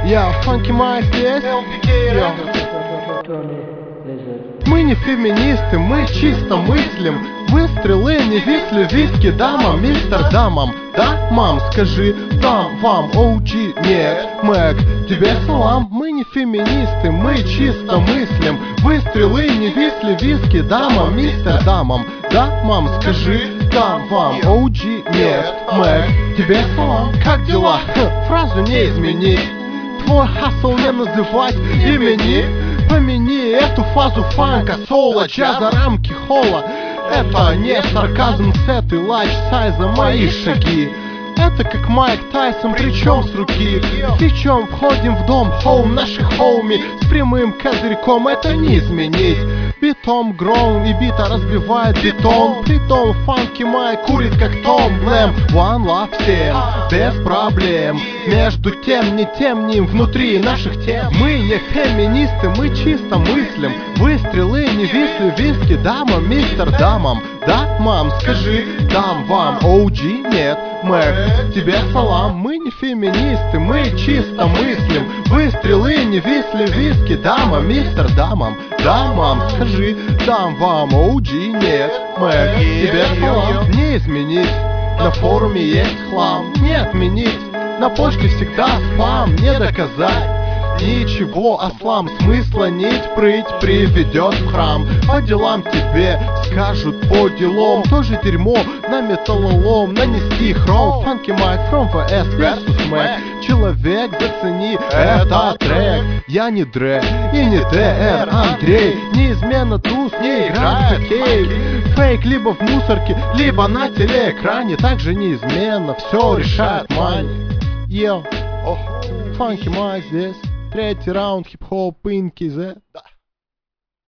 Я Funky Mike здесь. Мы не феминисты, мы чисто мыслим. Выстрелы не висли виски дамам, мистер дамам. Да, мам, скажи, дам вам OG, нет, Мэг, тебе салам. Мы не феминисты, мы чисто мыслим. Выстрелы не висли виски дамам, мистер дамам. Да, мам, скажи, дам вам OG, нет, Мэг, тебе салам. Как дела? Фразу не изменить. Твой хасл не называть имени. Помяни эту фазу фанка, соло, джаза, рамки холла. Это не сарказм с этой лайф-сайза мои шаги. Это как Майк Тайсон, причем с руки. С фичом входим в дом, хоум наших хоуми. С прямым козырьком это не изменить. Битом гроун и бита разбивает бетон. Притом Funky Mike курит как Том Блэм. One love всем, без проблем. Между тем, не темним внутри наших тем. Мы не феминисты, мы чисто мыслим. Выстрелы не висли виски дамам, мистер дамам. Да, мам, скажи, дам вам OG, нет, Мэг, тебе салам. Мы не феминисты, мы чисто мыслим. Выстрелы не висли виски дамам, мистер дамам. Да, мам, скажи, дам вам OG, нет, Мэг, тебе салам. Не изменить, на форуме есть хлам. Не отменить, на почте всегда спам. Не доказать ничего, ослам смысла нить прыть приведет в храм. По делам тебе скажут по делам. Тоже дерьмо на металлолом нанести хром. Funky Mike from VS versus Mac. Человек, зацени этот трек. Я не Дре и не ДР Андрей. Неизменно туз, не играть в хоккей. Фейк либо в мусорке, либо на телеэкране. Также неизменно все решает мани. Йо, Funky Mike здесь. Третий раунд, хип-хоп, инки, зе.